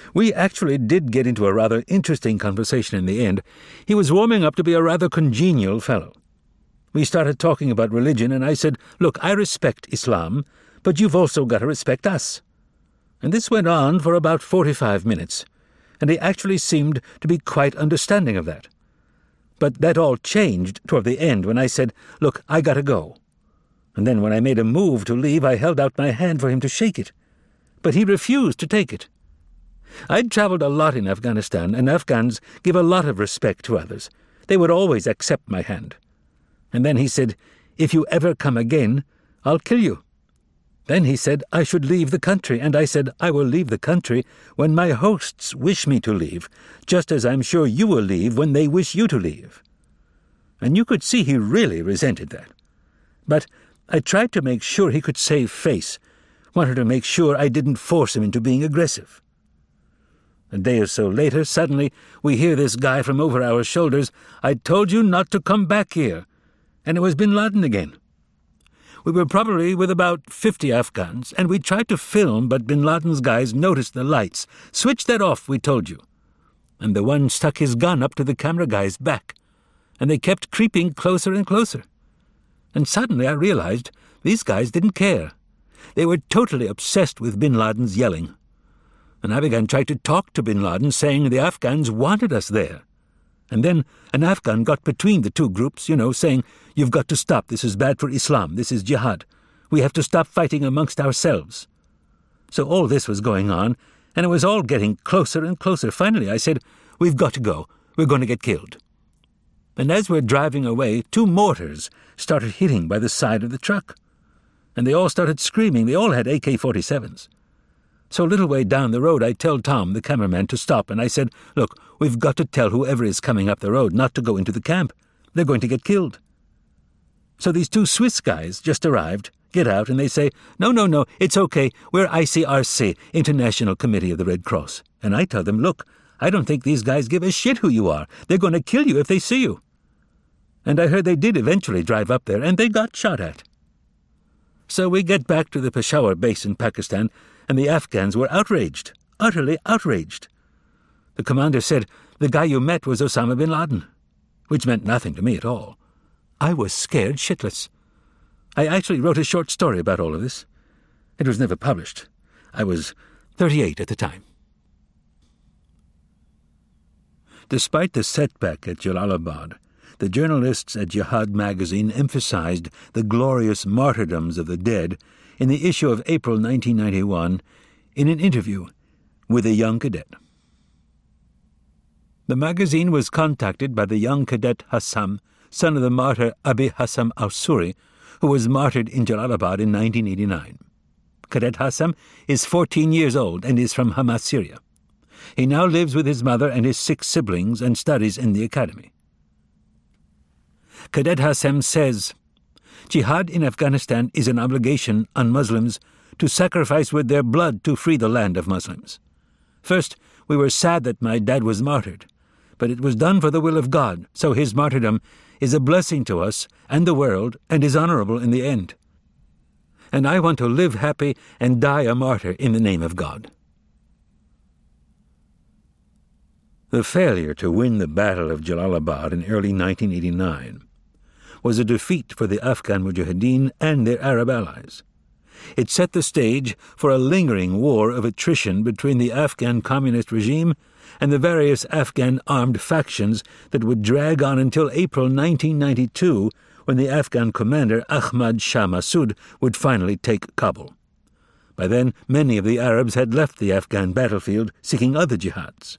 We actually did get into a rather interesting conversation in the end. He was warming up to be a rather congenial fellow. We started talking about religion, and I said, "Look, I respect Islam, but you've also got to respect us." And this went on for about 45 minutes, and he actually seemed to be quite understanding of that. But that all changed toward the end when I said, "Look, I gotta go." And then when I made a move to leave, I held out my hand for him to shake it. But he refused to take it. I'd traveled a lot in Afghanistan, and Afghans give a lot of respect to others. They would always accept my hand. And then he said, "If you ever come again, I'll kill you." Then he said I should leave the country, and I said I will leave the country when my hosts wish me to leave, just as I'm sure you will leave when they wish you to leave. And you could see he really resented that. But I tried to make sure he could save face, wanted to make sure I didn't force him into being aggressive. A day or so later, suddenly, we hear this guy from over our shoulders, "I told you not to come back here." And it was bin Laden again. We were probably with about 50 Afghans, and we tried to film, but bin Laden's guys noticed the lights. "Switch that off, we told you." And the one stuck his gun up to the camera guy's back, and they kept creeping closer and closer. And suddenly I realized these guys didn't care. They were totally obsessed with bin Laden's yelling. And I began trying to talk to bin Laden, saying the Afghans wanted us there. And then an Afghan got between the two groups, saying, "You've got to stop. This is bad for Islam. This is jihad. We have to stop fighting amongst ourselves." So all this was going on, and it was all getting closer and closer. Finally, I said, "We've got to go. We're going to get killed." And as we're driving away, 2 mortars started hitting by the side of the truck. And they all started screaming. They all had AK-47s. So a little way down the road, I tell Tom, the cameraman, to stop, and I said, "Look, we've got to tell whoever is coming up the road not to go into the camp. They're going to get killed." So these 2 Swiss guys just arrived, get out, and they say, No, it's okay. We're ICRC, International Committee of the Red Cross." And I tell them, "Look, I don't think these guys give a shit who you are. They're going to kill you if they see you." And I heard they did eventually drive up there, and they got shot at. So we get back to the Peshawar base in Pakistan, and the Afghans were outraged, utterly outraged. The commander said, "The guy you met was Osama bin Laden," which meant nothing to me at all. I was scared shitless. I actually wrote a short story about all of this. It was never published. I was 38 at the time. Despite the setback at Jalalabad, the journalists at Jihad magazine emphasized the glorious martyrdoms of the dead in the issue of April 1991 in an interview with a young cadet. The magazine was contacted by the young cadet Hassam, son of the martyr Abi Hassam al-Suri, who was martyred in Jalalabad in 1989. Cadet Hassam is 14 years old and is from Hama, Syria. He now lives with his mother and his 6 siblings and studies in the academy. Cadet Hassam says, "Jihad in Afghanistan is an obligation on Muslims to sacrifice with their blood to free the land of Muslims. First, we were sad that my dad was martyred, but it was done for the will of God, so his martyrdom is a blessing to us and the world and is honorable in the end. And I want to live happy and die a martyr in the name of God." The failure to win the Battle of Jalalabad in early 1989 was a defeat for the Afghan Mujahideen and their Arab allies. It set the stage for a lingering war of attrition between the Afghan communist regime and the various Afghan armed factions that would drag on until April 1992, when the Afghan commander Ahmad Shah Massoud would finally take Kabul. By then, many of the Arabs had left the Afghan battlefield seeking other jihads.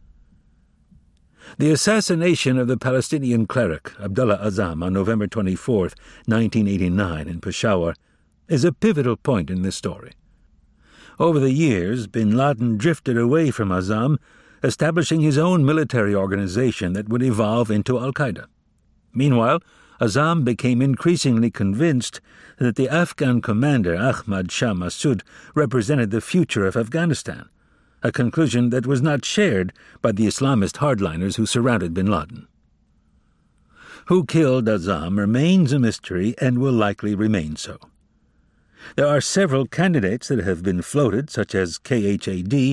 The assassination of the Palestinian cleric Abdullah Azzam on November 24, 1989 in Peshawar is a pivotal point in this story. Over the years, bin Laden drifted away from Azzam, establishing his own military organization that would evolve into al-Qaeda. Meanwhile, Azzam became increasingly convinced that the Afghan commander Ahmad Shah Massoud represented the future of Afghanistan, a conclusion that was not shared by the Islamist hardliners who surrounded bin Laden. Who killed Azzam remains a mystery and will likely remain so. There are several candidates that have been floated, such as KHAD,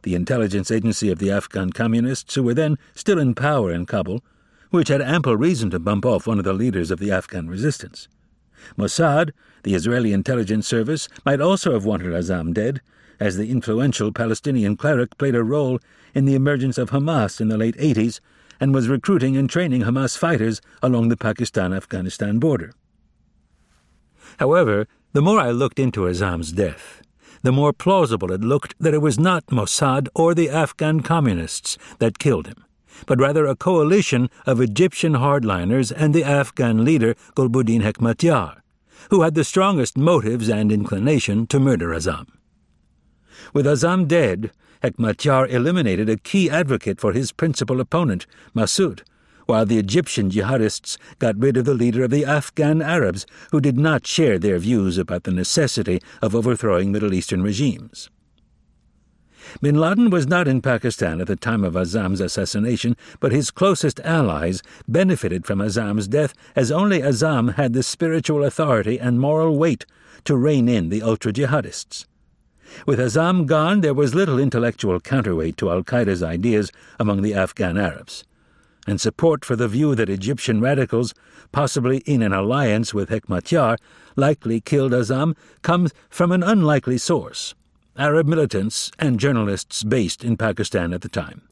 the intelligence agency of the Afghan communists who were then still in power in Kabul, which had ample reason to bump off one of the leaders of the Afghan resistance. Mossad, the Israeli intelligence service, might also have wanted Azzam dead, as the influential Palestinian cleric played a role in the emergence of Hamas in the late 80s and was recruiting and training Hamas fighters along the Pakistan-Afghanistan border. However, the more I looked into Azzam's death, the more plausible it looked that it was not Mossad or the Afghan communists that killed him, but rather a coalition of Egyptian hardliners and the Afghan leader Gulbuddin Hekmatyar, who had the strongest motives and inclination to murder Azzam. With Azzam dead, Hekmatyar eliminated a key advocate for his principal opponent, Massoud, while the Egyptian jihadists got rid of the leader of the Afghan Arabs, who did not share their views about the necessity of overthrowing Middle Eastern regimes. Bin Laden was not in Pakistan at the time of Azzam's assassination, but his closest allies benefited from Azzam's death, as only Azzam had the spiritual authority and moral weight to rein in the ultra-jihadists. With Azzam gone, there was little intellectual counterweight to al-Qaeda's ideas among the Afghan Arabs, and support for the view that Egyptian radicals, possibly in an alliance with Hekmatyar, likely killed Azzam comes from an unlikely source: Arab militants and journalists based in Pakistan at the time.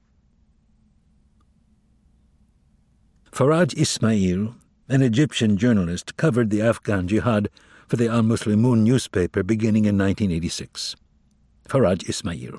Faraj Ismail, an Egyptian journalist, covered the Afghan jihad for the Al-Muslimun newspaper beginning in 1986. Faraj Ismail.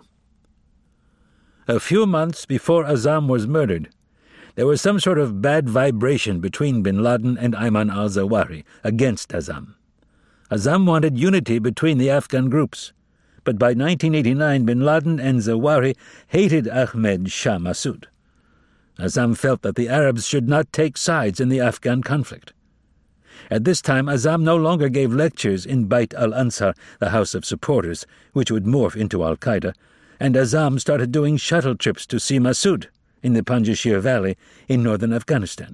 A few months before Azzam was murdered, there was some sort of bad vibration between bin Laden and Ayman al-Zawahiri against Azzam. Azzam wanted unity between the Afghan groups, but by 1989 bin Laden and Zawahiri hated Ahmed Shah Massoud. Azzam felt that the Arabs should not take sides in the Afghan conflict. At this time, Azzam no longer gave lectures in Bait al-Ansar, the House of Supporters, which would morph into al-Qaeda, and Azzam started doing shuttle trips to see Massoud in the Panjshir Valley in northern Afghanistan.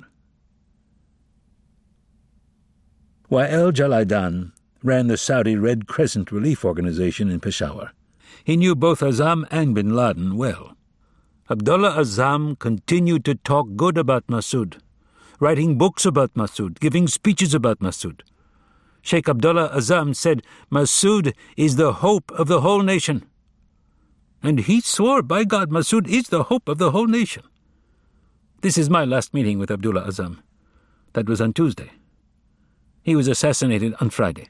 Wael Jalaidan ran the Saudi Red Crescent Relief Organization in Peshawar. He knew both Azzam and bin Laden well. Abdullah Azzam continued to talk good about Massoud, writing books about Massoud, giving speeches about Massoud. Sheikh Abdullah Azzam said, "Massoud is the hope of the whole nation." And he swore, by God, Massoud is the hope of the whole nation. This is my last meeting with Abdullah Azzam. That was on Tuesday. He was assassinated on Friday.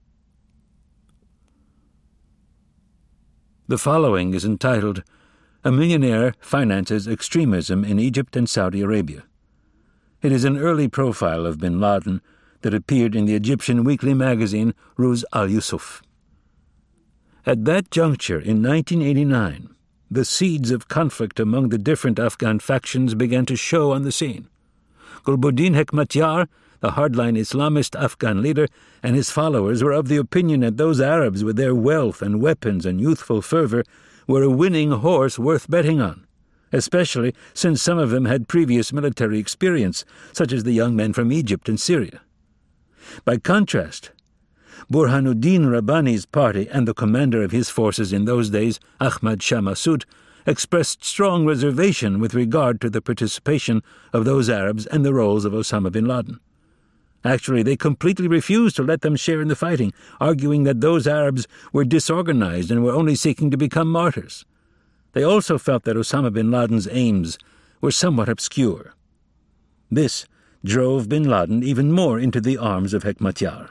The following is entitled, "A Millionaire Finances Extremism in Egypt and Saudi Arabia." It is an early profile of bin Laden that appeared in the Egyptian weekly magazine Ruz al-Yusuf. At that juncture in 1989, the seeds of conflict among the different Afghan factions began to show on the scene. Gulbuddin Hekmatyar, the hardline Islamist Afghan leader, and his followers were of the opinion that those Arabs with their wealth and weapons and youthful fervor were a winning horse worth betting on, especially since some of them had previous military experience, such as the young men from Egypt and Syria. By contrast, Burhanuddin Rabbani's party and the commander of his forces in those days, Ahmad Shah Massoud, expressed strong reservation with regard to the participation of those Arabs and the roles of Osama bin Laden. Actually, they completely refused to let them share in the fighting, arguing that those Arabs were disorganized and were only seeking to become martyrs. They also felt that Osama bin Laden's aims were somewhat obscure. This drove bin Laden even more into the arms of Hekmatyar.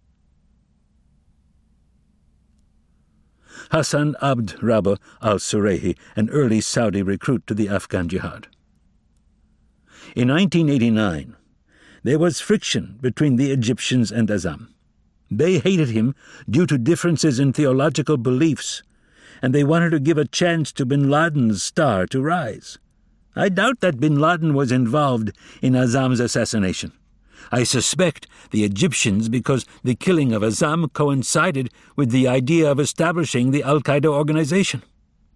Hassan Abd Rabah al-Surehi, an early Saudi recruit to the Afghan jihad. In 1989, there was friction between the Egyptians and Azzam. They hated him due to differences in theological beliefs, and they wanted to give a chance to bin Laden's star to rise. I doubt that bin Laden was involved in Azzam's assassination. I suspect the Egyptians because the killing of Azzam coincided with the idea of establishing the al-Qaeda organization.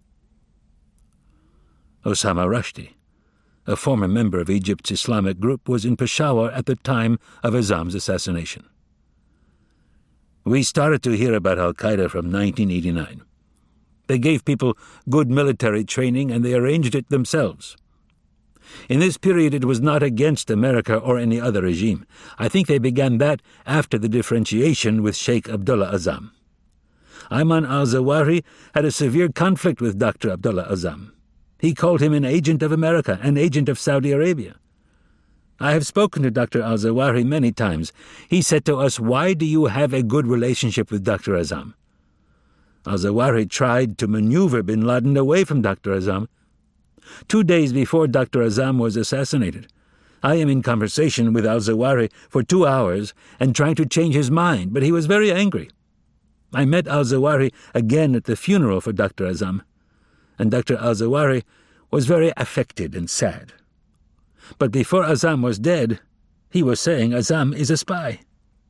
Osama Rushdie, a former member of Egypt's Islamic group, was in Peshawar at the time of Azzam's assassination. "We started to hear about al-Qaeda from 1989. They gave people good military training, and they arranged it themselves. In this period it was not against America or any other regime. I think they began that after the differentiation with Sheikh Abdullah Azzam. Ayman al-Zawahiri had a severe conflict with Dr. Abdullah Azzam. He called him an agent of America, an agent of Saudi Arabia. I have spoken to Dr. al-Zawahiri many times. He said to us, "Why do you have a good relationship with Dr. Azzam?" Al-Zawahiri tried to maneuver bin Laden away from Dr. Azzam. 2 days before Dr. Azzam was assassinated, I am in conversation with al-Zawahiri for 2 hours and trying to change his mind, but he was very angry. I met al-Zawahiri again at the funeral for Dr. Azzam, and Dr. al-Zawahiri was very affected and sad. But before Azzam was dead, he was saying Azzam is a spy.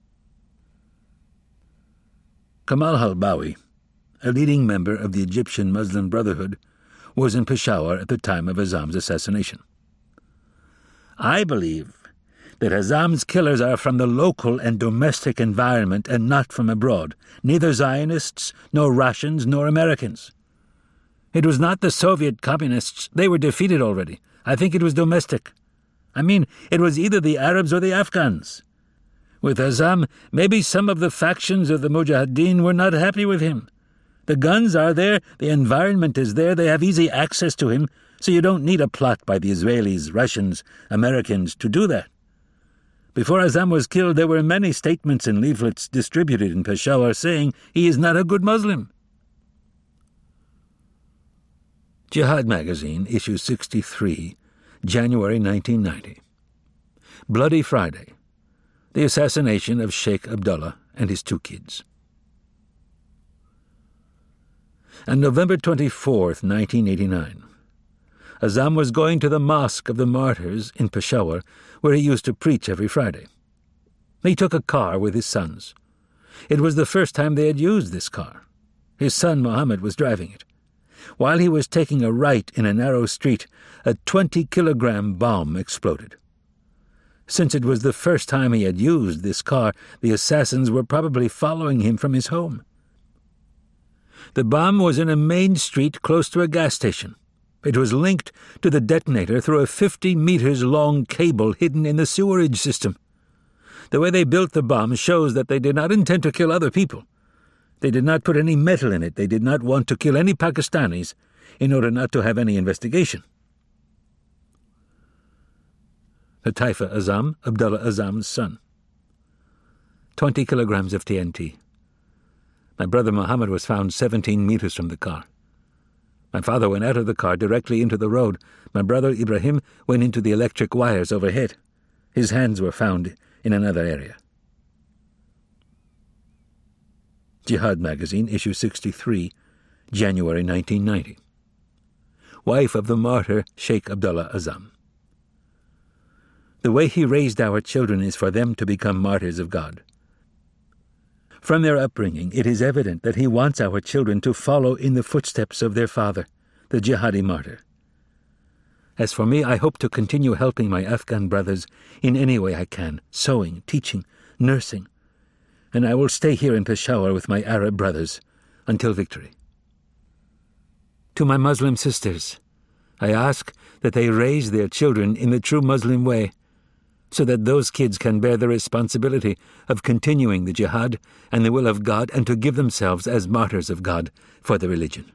Kamal Halbawi, a leading member of the Egyptian Muslim Brotherhood, was in Peshawar at the time of Azzam's assassination. "I believe that Azzam's killers are from the local and domestic environment and not from abroad, neither Zionists, nor Russians, nor Americans. It was not the Soviet communists. They were defeated already. I think it was domestic. I mean, it was either the Arabs or the Afghans. With Azzam, maybe some of the factions of the Mujahideen were not happy with him. The guns are there, the environment is there, they have easy access to him, so you don't need a plot by the Israelis, Russians, Americans to do that. Before Azzam was killed, there were many statements and leaflets distributed in Peshawar saying he is not a good Muslim." Jihad Magazine, issue 63, January 1990. Bloody Friday. The assassination of Sheikh Abdullah and his 2 kids. On November 24, 1989, Azzam was going to the Mosque of the Martyrs in Peshawar, where he used to preach every Friday. He took a car with his sons. It was the first time they had used this car. His son Mohammed was driving it. While he was taking a right in a narrow street, a 20-kilogram bomb exploded. Since it was the first time he had used this car, the assassins were probably following him from his home. The bomb was in a main street close to a gas station. It was linked to the detonator through a 50 meters long cable hidden in the sewerage system. The way they built the bomb shows that they did not intend to kill other people. They did not put any metal in it. They did not want to kill any Pakistanis in order not to have any investigation. Hataifa Azzam, Abdullah Azzam's son. 20 kilograms of TNT. My brother Mohammed was found 17 meters from the car. My father went out of the car directly into the road. My brother Ibrahim went into the electric wires overhead. His hands were found in another area. Jihad Magazine, issue 63, January 1990. Wife of the martyr Sheikh Abdullah Azzam. The way he raised our children is for them to become martyrs of God. From their upbringing, it is evident that he wants our children to follow in the footsteps of their father, the jihadi martyr. As for me, I hope to continue helping my Afghan brothers in any way I can, sewing, teaching, nursing, and I will stay here in Peshawar with my Arab brothers until victory. To my Muslim sisters, I ask that they raise their children in the true Muslim way, so that those kids can bear the responsibility of continuing the jihad and the will of God and to give themselves as martyrs of God for the religion.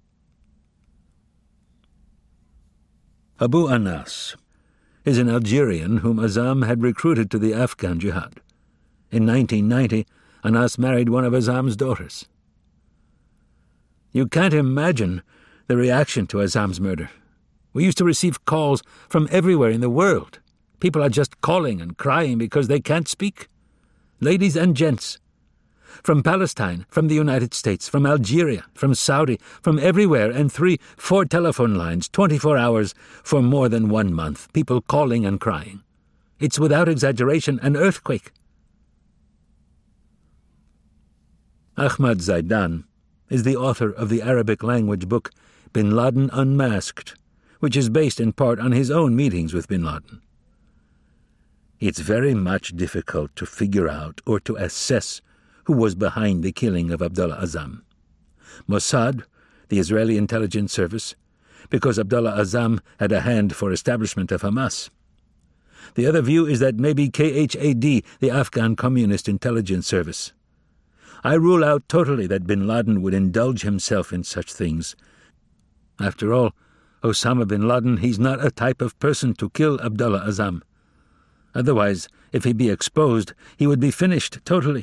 Abu Anas is an Algerian whom Azzam had recruited to the Afghan jihad. In 1990, Anas married one of Azzam's daughters. You can't imagine the reaction to Azzam's murder. We used to receive calls from everywhere in the world. People are just calling and crying because they can't speak. Ladies and gents, from Palestine, from the United States, from Algeria, from Saudi, from everywhere, and 3-4 telephone lines, 24 hours for more than 1 month, people calling and crying. It's without exaggeration an earthquake. Ahmad Zaidan is the author of the Arabic-language book Bin Laden Unmasked, which is based in part on his own meetings with bin Laden. It's very much difficult to figure out or to assess who was behind the killing of Abdullah Azzam. Mossad, the Israeli intelligence service, because Abdullah Azzam had a hand for establishment of Hamas. The other view is that maybe KHAD, the Afghan Communist Intelligence Service. I rule out totally that bin Laden would indulge himself in such things. After all, Osama bin Laden, he's not a type of person to kill Abdullah Azzam. Otherwise, if he be exposed, he would be finished totally.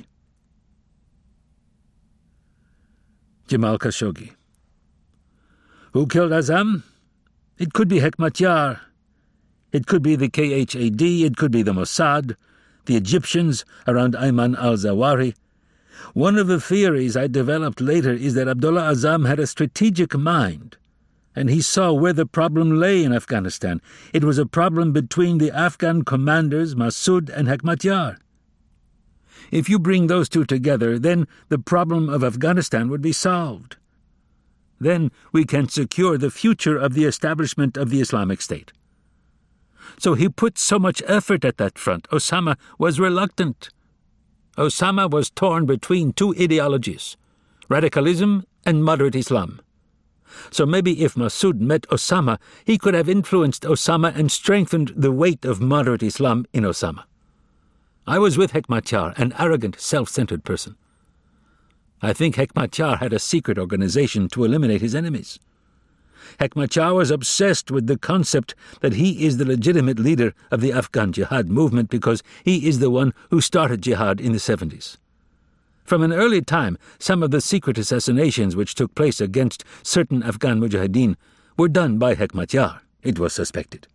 Jamal Khashoggi. Who killed Azzam? It could be Hekmatyar. It could be the KHAD, it could be the Mossad, the Egyptians around Ayman al-Zawahiri. One of the theories I developed later is that Abdullah Azzam had a strategic mind, and he saw where the problem lay in Afghanistan. It was a problem between the Afghan commanders Massoud and Hekmatyar. If you bring those two together, then the problem of Afghanistan would be solved. Then we can secure the future of the establishment of the Islamic State. So he put so much effort at that front. Osama was reluctant. Osama was torn between two ideologies, radicalism and moderate Islam. So maybe if Massoud met Osama, he could have influenced Osama and strengthened the weight of moderate Islam in Osama. I was with Hekmatyar, an arrogant, self-centered person. I think Hekmatyar had a secret organization to eliminate his enemies. Hekmatyar was obsessed with the concept that he is the legitimate leader of the Afghan jihad movement because he is the one who started jihad in the 70s. From an early time, some of the secret assassinations which took place against certain Afghan mujahideen were done by Hekmatyar, it was suspected.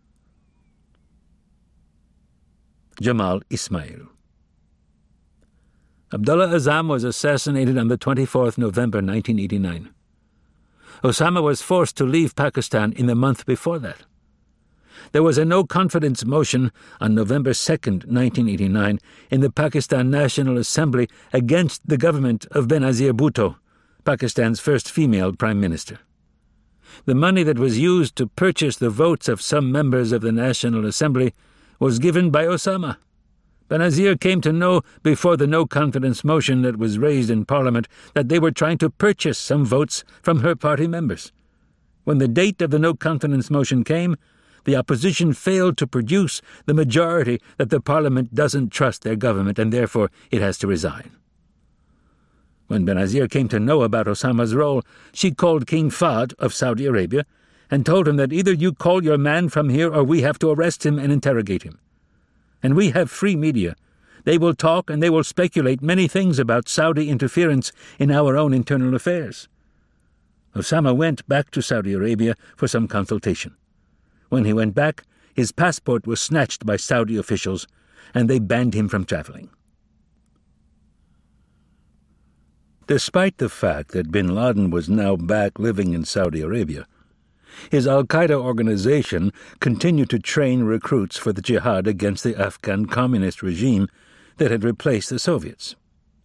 Jamal Ismail. Abdullah Azzam was assassinated on the 24th November 1989. Osama was forced to leave Pakistan in the month before that. There was a no-confidence motion on November 2nd, 1989, in the Pakistan National Assembly against the government of Benazir Bhutto, Pakistan's first female prime minister. The money that was used to purchase the votes of some members of the National Assembly was given by Osama. Benazir came to know before the no-confidence motion that was raised in Parliament that they were trying to purchase some votes from her party members. When the date of the no-confidence motion came, the opposition failed to produce the majority that the Parliament doesn't trust their government and therefore it has to resign. When Benazir came to know about Osama's role, she called King Fahd of Saudi Arabia and told him that either you call your man from here or we have to arrest him and interrogate him. And we have free media. They will talk and they will speculate many things about Saudi interference in our own internal affairs. Osama went back to Saudi Arabia for some consultation. When he went back, his passport was snatched by Saudi officials, and they banned him from traveling. Despite the fact that bin Laden was now back living in Saudi Arabia, his al-Qaeda organization continued to train recruits for the jihad against the Afghan communist regime that had replaced the Soviets.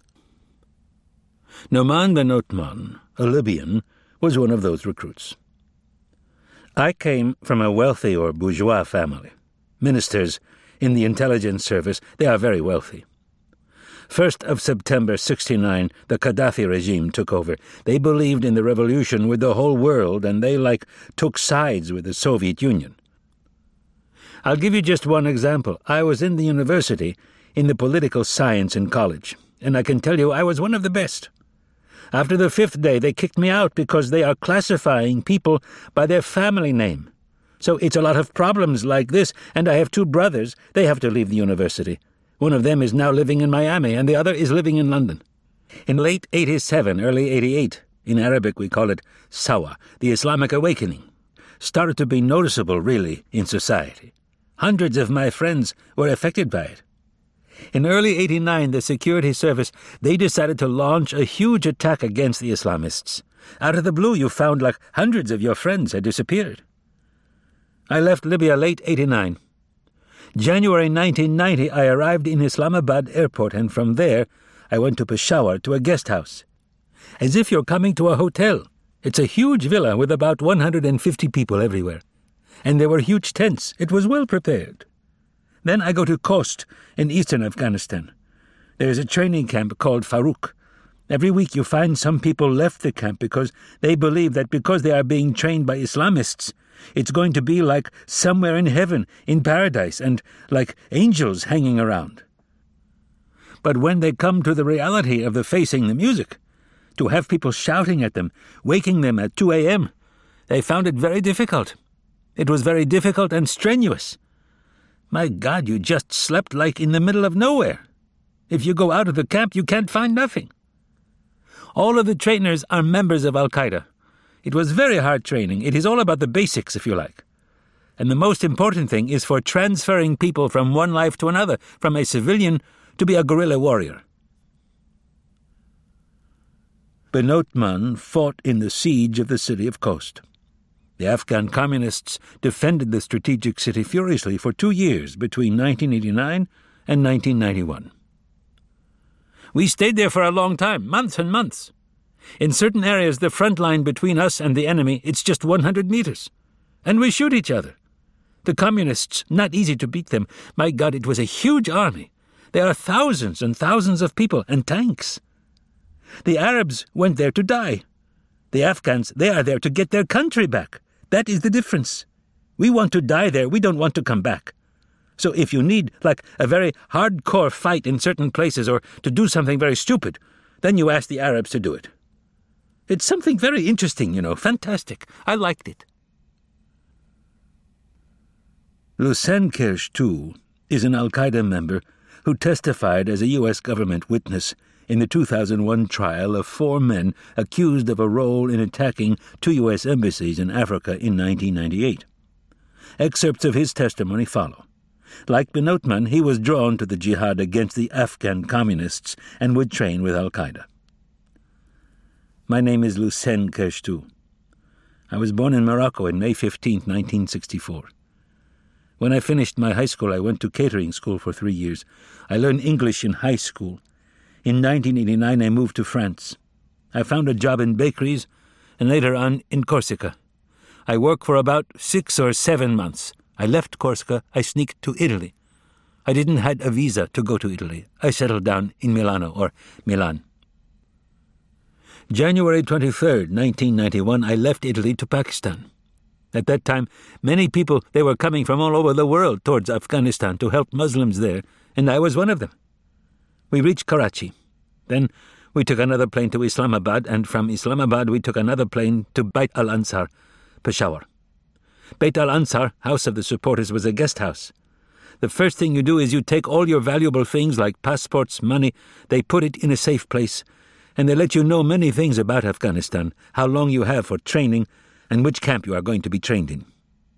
Noman ben Othman, a Libyan, was one of those recruits. I came from a wealthy or bourgeois family. Ministers in the intelligence service, they are very wealthy. 1st of September 1969, the Gaddafi regime took over. They believed in the revolution with the whole world, and they, took sides with the Soviet Union. I'll give you just one example. I was in the university, in the political science in college, and I can tell you I was one of the best. After the 5th day, they kicked me out because they are classifying people by their family name. So it's a lot of problems like this, and I have 2 brothers. They have to leave the university. One of them is now living in Miami, and the other is living in London. In late 87, early 88, in Arabic we call it Sawa, the Islamic awakening, started to be noticeable, really, in society. Hundreds of my friends were affected by it. In early 89, the security service, they decided to launch a huge attack against the Islamists. Out of the blue, you found hundreds of your friends had disappeared. I left Libya late 89. January 1990, I arrived in Islamabad airport, and from there, I went to Peshawar to a guest house. As if you're coming to a hotel. It's a huge villa with about 150 people everywhere. And there were huge tents. It was well prepared. Then I go to Khost in eastern Afghanistan. There is a training camp called Farouk. Every week you find some people left the camp because they believe that because they are being trained by Islamists, it's going to be like somewhere in heaven, in paradise, and like angels hanging around. But when they come to the reality of facing the music, to have people shouting at them, waking them at 2 a.m., they found it very difficult. It was very difficult and strenuous. My God, you just slept like in the middle of nowhere. If you go out of the camp, you can't find nothing. All of the trainers are members of Al-Qaeda. It was very hard training. It is all about the basics, if you like. And the most important thing is for transferring people from one life to another, from a civilian to be a guerrilla warrior. Benotman fought in the siege of the city of Khost. The Afghan communists defended the strategic city furiously for 2 years between 1989 and 1991. We stayed there for a long time, months and months. In certain areas, the front line between us and the enemy, it's just 100 meters. And we shoot each other. The communists, not easy to beat them. My God, it was a huge army. There are thousands and thousands of people and tanks. The Arabs went there to die. The Afghans, they are there to get their country back. That is the difference. We want to die there. We don't want to come back. So if you need, like, a very hardcore fight in certain places or to do something very stupid, then you ask the Arabs to do it. It's something very interesting, fantastic. I liked it. Lucien Kirsch, too, is an Al-Qaeda member who testified as a U.S. government witness in the 2001 trial of 4 men accused of a role in attacking 2 U.S. embassies in Africa in 1998. Excerpts of his testimony follow. Like Benotman, he was drawn to the jihad against the Afghan communists and would train with Al-Qaeda. My name is Lucien Kirsch. I was born in Morocco on May 15, 1964. When I finished my high school, I went to catering school for 3 years. I learned English in high school. In 1989, I moved to France. I found a job in bakeries and later on in Corsica. I worked for about 6 or 7 months. I left Corsica. I sneaked to Italy. I didn't have a visa to go to Italy. I settled down in Milano, or Milan. January 23rd, 1991, I left Italy to Pakistan. At that time, many people, they were coming from all over the world towards Afghanistan to help Muslims there, and I was one of them. We reached Karachi. Then we took another plane to Islamabad, and from Islamabad we took another plane to Bait al-Ansar, Peshawar. Bait al-Ansar, House of the Supporters, was a guest house. The first thing you do is you take all your valuable things like passports, money, they put it in a safe place, and they let you know many things about Afghanistan, how long you have for training, and which camp you are going to be trained in.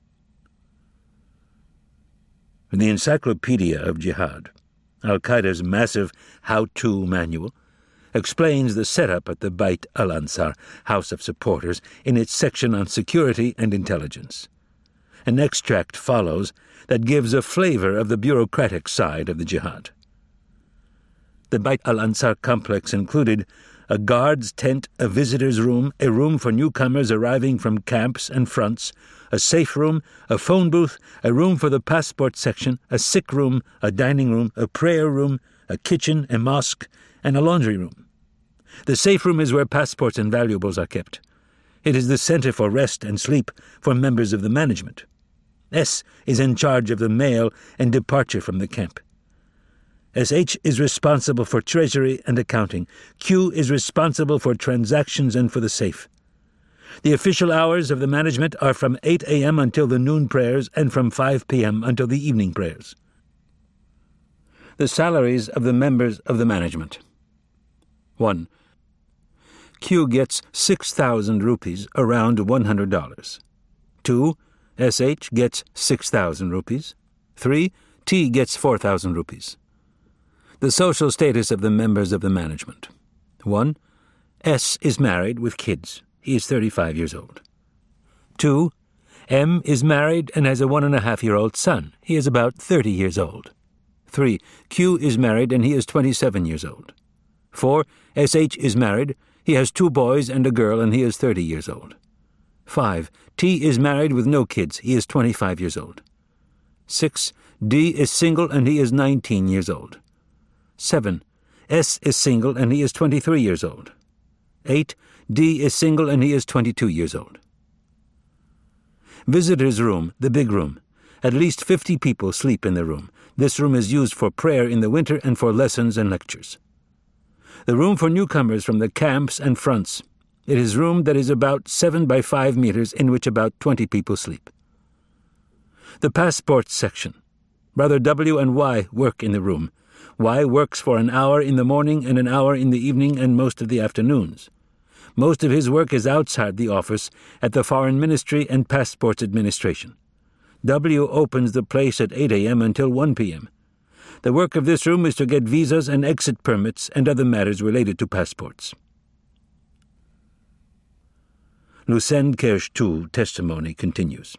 In the Encyclopedia of Jihad, Al-Qaeda's massive how-to manual explains the setup at the Bait al-Ansar, House of Supporters, in its section on security and intelligence. An extract follows that gives a flavor of the bureaucratic side of the jihad. The Bait al-Ansar complex included a guard's tent, a visitor's room, a room for newcomers arriving from camps and fronts, a safe room, a phone booth, a room for the passport section, a sick room, a dining room, a prayer room, a kitchen, a mosque, and a laundry room. The safe room is where passports and valuables are kept. It is the center for rest and sleep for members of the management. S is in charge of the mail and departure from the camp. SH is responsible for treasury and accounting. Q is responsible for transactions and for the safe. The official hours of the management are from 8 a.m. until the noon prayers and from 5 p.m. until the evening prayers. The salaries of the members of the management. 1. Q gets 6,000 rupees, around $100. 2. SH gets 6,000 rupees. 3. T gets 4,000 rupees. The social status of the members of the management. 1. S is married with kids. He is 35 years old. 2. M is married and has a 1.5-year-old son. He is about 30 years old. 3. Q is married and he is 27 years old. 4. SH is married. He has 2 boys and a girl and he is 30 years old. 5. T is married with no kids. He is 25 years old. 6. D is single and he is 19 years old. 7. S is single and he is 23 years old. 8. D is single and he is 22 years old. Visitor's room, the big room. At least 50 people sleep in the room. This room is used for prayer in the winter and for lessons and lectures. The room for newcomers from the camps and fronts. It is a room that is about 7 by 5 meters in which about 20 people sleep. The passports section. Brother W and Y work in the room. Y works for an hour in the morning and an hour in the evening and most of the afternoons. Most of his work is outside the office at the Foreign Ministry and Passports Administration. W opens the place at 8 a.m. until 1 p.m. The work of this room is to get visas and exit permits and other matters related to passports. Lucen Kersh II testimony continues.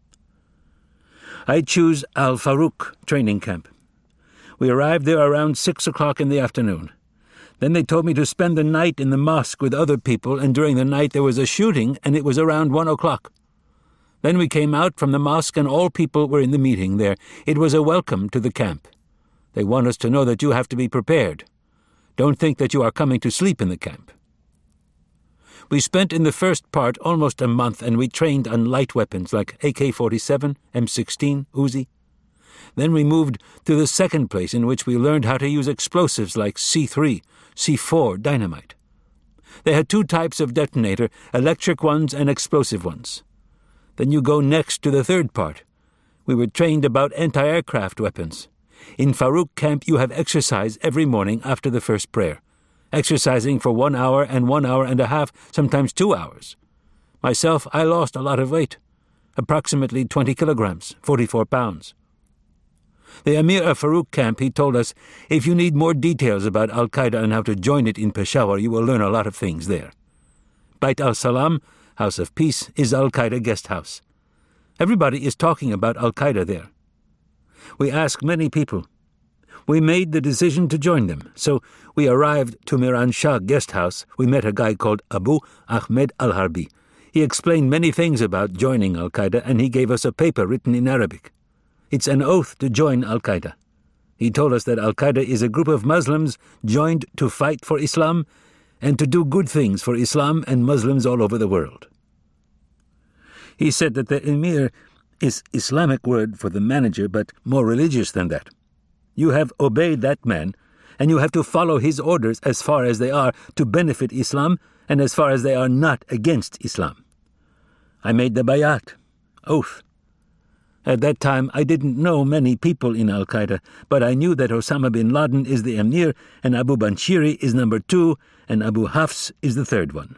I choose Al Farouk training camp. We arrived there around 6 o'clock in the afternoon. Then they told me to spend the night in the mosque with other people, and during the night there was a shooting, and it was around 1 o'clock. Then we came out from the mosque, and all people were in the meeting there. It was a welcome to the camp. They want us to know that you have to be prepared. Don't think that you are coming to sleep in the camp. We spent in the first part almost a month, and we trained on light weapons like AK-47, M16, Uzi. Then we moved to the second place in which we learned how to use explosives like C3, C4, dynamite. They had 2 types of detonator, electric ones and explosive ones. Then you go next to the third part. We were trained about anti-aircraft weapons. In Farouk camp you have exercise every morning after the first prayer. Exercising for 1 hour and 1 hour and a half, sometimes 2 hours. Myself, I lost a lot of weight. Approximately 20 kilograms, 44 pounds. The Emir of Farouk camp, he told us, if you need more details about Al-Qaeda and how to join it in Peshawar, you will learn a lot of things there. Bait al-Salam, House of Peace, is Al-Qaeda guest house. Everybody is talking about Al-Qaeda there. We asked many people. We made the decision to join them, so we arrived to Miran Shah guest house. We met a guy called Abu Ahmed al-Harbi. He explained many things about joining Al-Qaeda, and he gave us a paper written in Arabic. It's an oath to join Al-Qaeda. He told us that Al-Qaeda is a group of Muslims joined to fight for Islam and to do good things for Islam and Muslims all over the world. He said that the Emir is Islamic word for the manager, but more religious than that. You have obeyed that man, and you have to follow his orders as far as they are to benefit Islam and as far as they are not against Islam. I made the bayat, oath. At that time, I didn't know many people in Al-Qaeda, but I knew that Osama bin Laden is the Emir, and Abu Banshiri is number 2, and Abu Hafs is the 3rd one.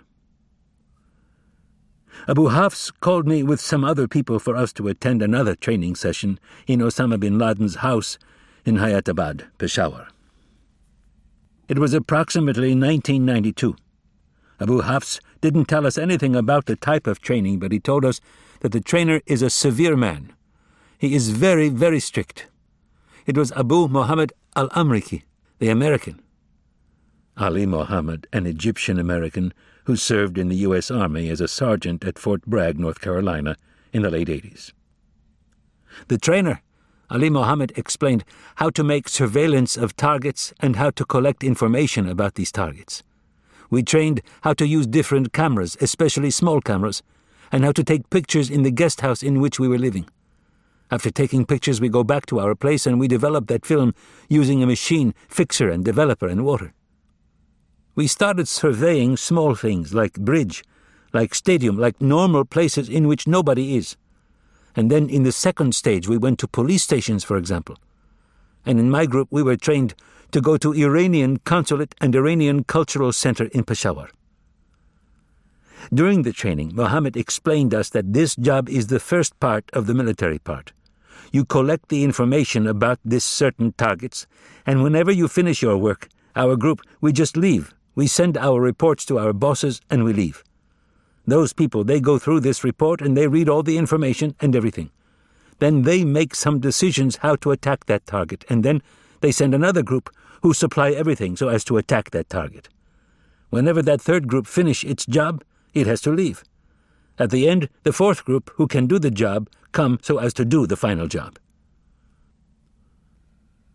Abu Hafs called me with some other people for us to attend another training session in Osama bin Laden's house in Hayatabad, Peshawar. It was approximately 1992. Abu Hafs didn't tell us anything about the type of training, but he told us that the trainer is a severe man. He is very, very strict. It was Abu Muhammad al-Amriki, the American. Ali Muhammad, an Egyptian-American who served in the U.S. Army as a sergeant at Fort Bragg, North Carolina, in the late 80s. The trainer, Ali Muhammad, explained how to make surveillance of targets and how to collect information about these targets. We trained how to use different cameras, especially small cameras, and how to take pictures in the guest house in which we were living. After taking pictures, we go back to our place and we develop that film using a machine, fixer and developer and water. We started surveying small things like bridge, like stadium, like normal places in which nobody is. And then in the second stage, we went to police stations, for example. And in my group, we were trained to go to Iranian Consulate and Iranian Cultural Center in Peshawar. During the training, Mohammed explained us that this job is the first part of the military part. You collect the information about these certain targets, and whenever you finish your work, our group, we just leave. We send our reports to our bosses and we leave. Those people, they go through this report and they read all the information and everything. Then they make some decisions how to attack that target, and then they send another group who supply everything so as to attack that target. Whenever that third group finish its job, it has to leave. At the end, the fourth group, who can do the job, come so as to do the final job.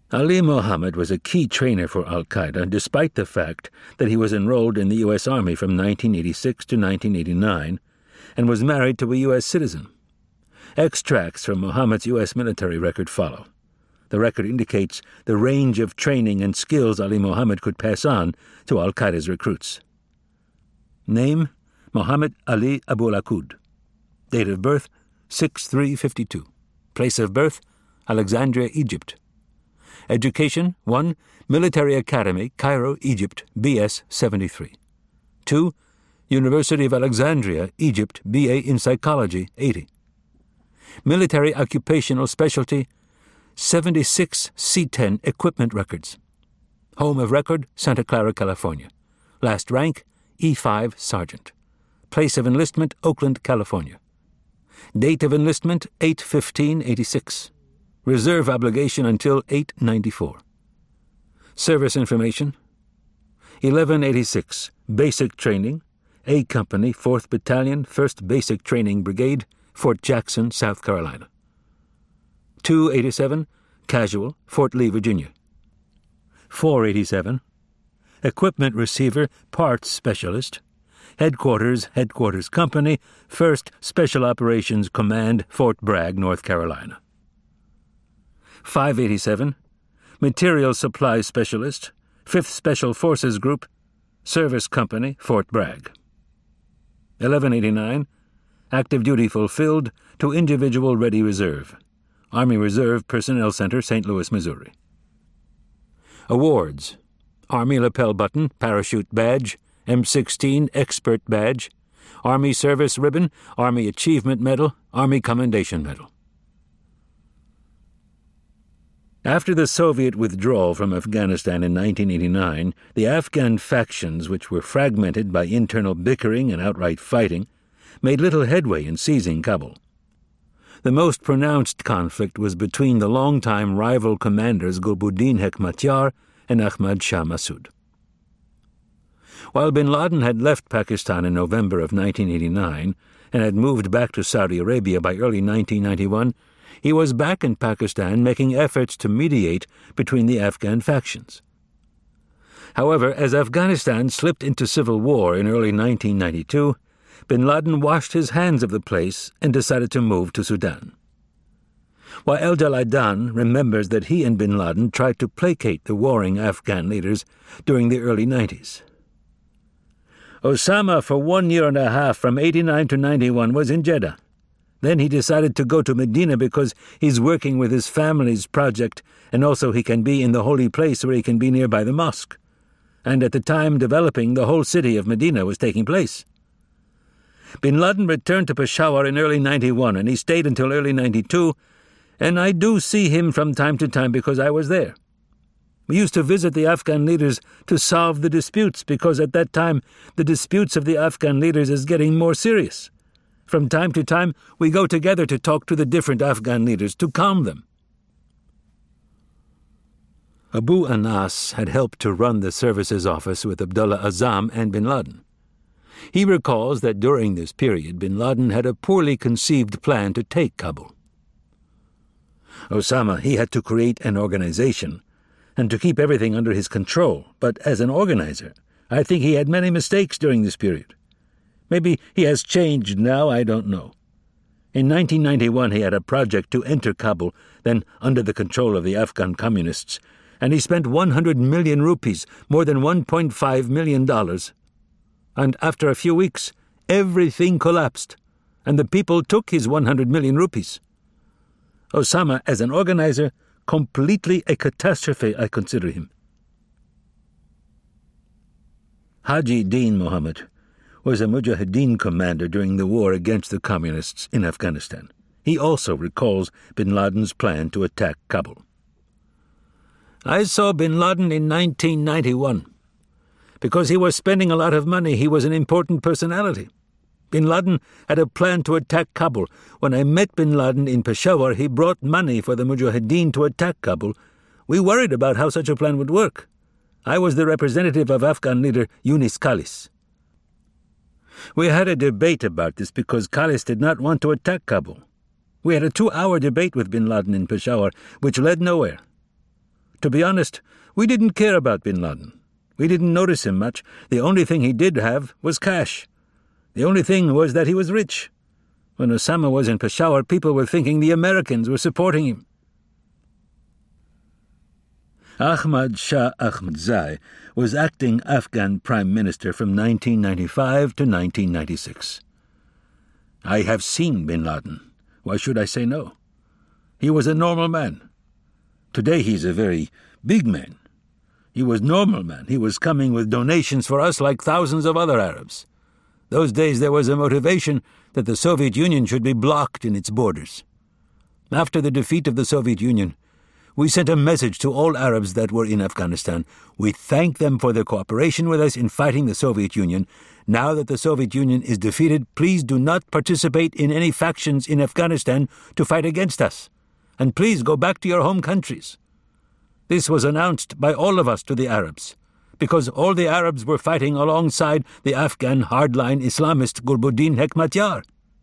Ali Mohammed was a key trainer for al-Qaeda, despite the fact that he was enrolled in the U.S. Army from 1986 to 1989 and was married to a U.S. citizen. Extracts from Mohammed's U.S. military record follow. The record indicates the range of training and skills Ali Mohammed could pass on to al-Qaeda's recruits. Name: Mohammed Ali Abul Akud. Date of birth: 6/3/52. Place of birth: Alexandria, Egypt. Education: 1. Military Academy, Cairo, Egypt, BS 73. 2. University of Alexandria, Egypt, BA in Psychology, 80. Military Occupational Specialty, 76 C-10 Equipment Records. Home of record: Santa Clara, California. Last rank: E5 Sergeant. Place of enlistment: Oakland, California. Date of enlistment: 8/15/86. Reserve obligation until 8/94. Service information: 1186 Basic Training, A Company, 4th Battalion, 1st Basic Training Brigade, Fort Jackson, South Carolina. 287 Casual, Fort Lee, Virginia. 487 Equipment Receiver, Parts Specialist, Headquarters Company, 1st Special Operations Command, Fort Bragg, North Carolina. 587 Material Supply Specialist, 5th Special Forces Group, Service Company, Fort Bragg. 1189 Active Duty Fulfilled to Individual Ready Reserve, Army Reserve Personnel Center, St. Louis, Missouri. Awards: Army Lapel Button, Parachute Badge, M16 Expert Badge, Army Service Ribbon, Army Achievement Medal, Army Commendation Medal. After the Soviet withdrawal from Afghanistan in 1989, the Afghan factions, which were fragmented by internal bickering and outright fighting, made little headway in seizing Kabul. The most pronounced conflict was between the longtime rival commanders Gulbuddin Hekmatyar and Ahmad Shah Massoud. While bin Laden had left Pakistan in November of 1989 and had moved back to Saudi Arabia by early 1991, he was back in Pakistan making efforts to mediate between the Afghan factions. However, as Afghanistan slipped into civil war in early 1992, bin Laden washed his hands of the place and decided to move to Sudan. Wael Jaladan remembers that he and bin Laden tried to placate the warring Afghan leaders during the early 90s. Osama, for 1 year and a half, from 89 to 91, was in Jeddah. Then he decided to go to Medina because he's working with his family's project, and also he can be in the holy place where he can be nearby the mosque. And at the time developing, the whole city of Medina was taking place. Bin Laden returned to Peshawar in early 91, and he stayed until early 92, and I do see him from time to time because I was there. We used to visit the Afghan leaders to solve the disputes because at that time the disputes of the Afghan leaders is getting more serious. From time to time we go together to talk to the different Afghan leaders to calm them. Abu Anas had helped to run the services office with Abdullah Azzam and bin Laden. He recalls that during this period bin Laden had a poorly conceived plan to take Kabul. Osama, he had to create an organization and to keep everything under his control, but as an organizer, I think he had many mistakes during this period. Maybe he has changed now, I don't know. In 1991 he had a project to enter Kabul, then under the control of the Afghan communists, and he spent 100 million rupees, more than $1.5 million. And after a few weeks, everything collapsed, and the people took his 100 million rupees. Osama, as an organizer, completely a catastrophe, I consider him. Haji Deen Mohammed was a Mujahideen commander during the war against the communists in Afghanistan. He also recalls bin Laden's plan to attack Kabul. I saw bin Laden in 1991. Because he was spending a lot of money, he was an important personality. Bin Laden had a plan to attack Kabul. When I met bin Laden in Peshawar, he brought money for the Mujahideen to attack Kabul. We worried about how such a plan would work. I was the representative of Afghan leader Yunis Khalis. We had a debate about this because Khalis did not want to attack Kabul. We had a 2-hour debate with bin Laden in Peshawar, which led nowhere. To be honest, we didn't care about bin Laden. We didn't notice him much. The only thing he did have was cash. The only thing was that he was rich. When Osama was in Peshawar, people were thinking the Americans were supporting him. Ahmad Shah Ahmadzai was acting Afghan Prime Minister from 1995 to 1996. I have seen bin Laden. Why should I say no? He was a normal man. Today he's a very big man. He was normal man. He was coming with donations for us like thousands of other Arabs. Those days there was a motivation that the Soviet Union should be blocked in its borders. After the defeat of the Soviet Union, we sent a message to all Arabs that were in Afghanistan. We thank them for their cooperation with us in fighting the Soviet Union. Now that the Soviet Union is defeated, please do not participate in any factions in Afghanistan to fight against us. And please go back to your home countries. This was announced by all of us to the Arabs, because all the Arabs were fighting alongside the Afghan hardline Islamist Gulbuddin Hekmatyar.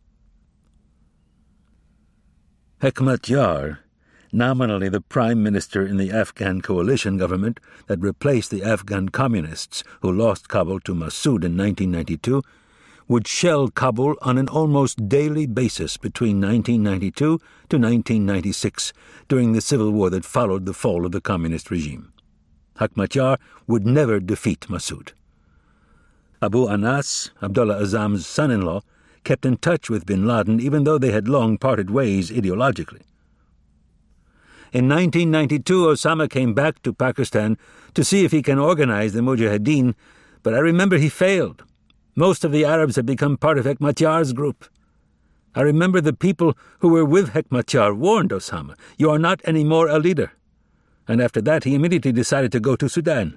Hekmatyar, nominally the prime minister in the Afghan coalition government that replaced the Afghan communists who lost Kabul to Massoud in 1992, would shell Kabul on an almost daily basis between 1992 to 1996 during the civil war that followed the fall of the communist regime. Hekmatyar would never defeat Massoud. Abu Anas, Abdullah Azzam's son-in-law, kept in touch with bin Laden even though they had long parted ways ideologically. In 1992, Osama came back to Pakistan to see if he can organize the Mujahideen, but I remember he failed. Most of the Arabs had become part of Hekmatyar's group. I remember the people who were with Hekmatyar warned Osama, "You are not anymore a leader." And after that, he immediately decided to go to Sudan.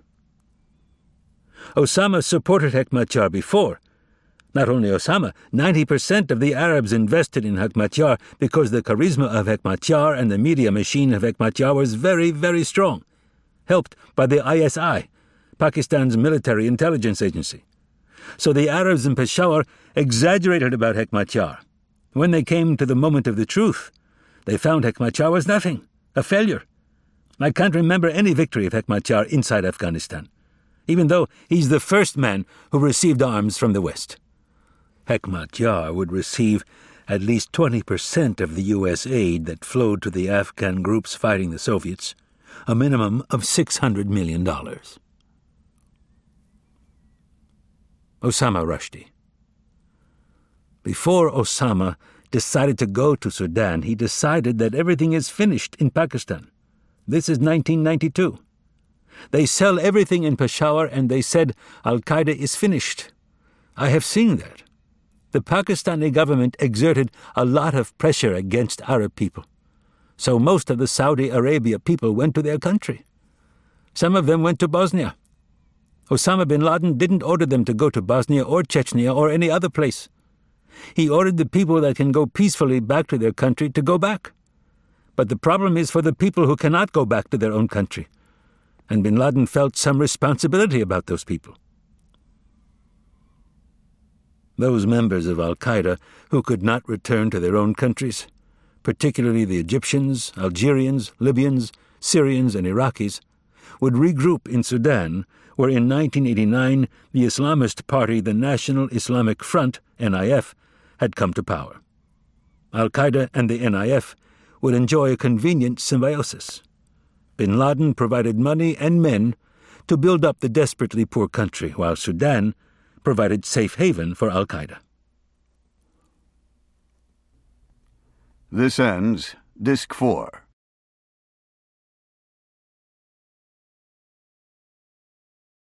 Osama supported Hekmatyar before. Not only Osama, 90% of the Arabs invested in Hekmatyar because the charisma of Hekmatyar and the media machine of Hekmatyar was very, very strong, helped by the ISI, Pakistan's military intelligence agency. So the Arabs in Peshawar exaggerated about Hekmatyar. When they came to the moment of the truth, they found Hekmatyar was nothing, a failure. I can't remember any victory of Hekmatyar inside Afghanistan, even though he's the first man who received arms from the West. Hekmatyar would receive at least 20% of the U.S. aid that flowed to the Afghan groups fighting the Soviets, a minimum of $600 million. Osama Rushdie. Before Osama decided to go to Sudan, he decided that everything is finished in Pakistan. This is 1992. They sell everything in Peshawar and they said Al-Qaeda is finished. I have seen that. The Pakistani government exerted a lot of pressure against Arab people. So most of the Saudi Arabia people went to their country. Some of them went to Bosnia. Osama bin Laden didn't order them to go to Bosnia or Chechnya or any other place. He ordered the people that can go peacefully back to their country to go back. But the problem is for the people who cannot go back to their own country. And bin Laden felt some responsibility about those people. Those members of Al-Qaeda who could not return to their own countries, particularly the Egyptians, Algerians, Libyans, Syrians, and Iraqis, would regroup in Sudan, where in 1989 the Islamist party, the National Islamic Front, NIF, had come to power. Al-Qaeda and the NIF would enjoy a convenient symbiosis. Bin Laden provided money and men to build up the desperately poor country, while Sudan provided safe haven for Al-Qaeda. This ends Disc 4.